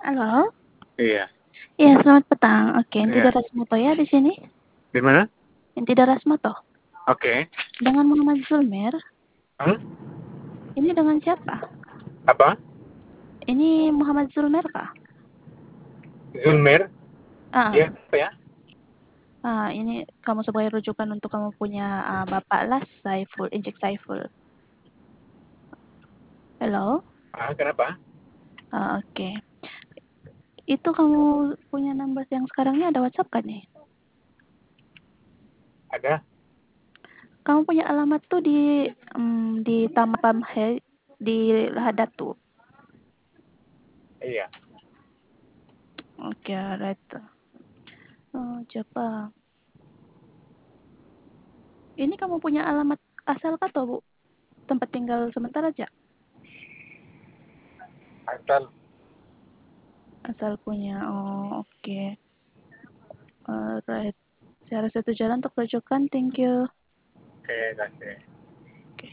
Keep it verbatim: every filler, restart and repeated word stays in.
Halo? Iya. Iya, selamat petang. Oke, Inti Iya. Darasmoto ya di sini? Di mana? Inti Darasmoto. Oke. Dengan Muhammad Zulmer. Hmm? Ini dengan siapa? Apa? Ini Muhammad Zulmer kah? Zulmer? Ah, Iya, apa ya? ah, ini kamu sebagai rujukan untuk kamu punya uh, Bapak Las Saiful, Injek Saiful. Halo? Ah, kenapa? Ah, oke. Okay. Itu kamu punya nomor yang sekarang ini ada WhatsApp kan nih? Ada. Kamu punya alamat tuh di um, di Tampam He di Lahadap tuh. Iya. Oke, okay, right. Oh, coba. Ini kamu punya alamat asal kah, Bu? Tempat tinggal sementara aja? Asal. Asal punya. Oh, oke. Okay. Alright. Saya rasa itu jalan untuk rujukan. Thank you. Oke, kasih.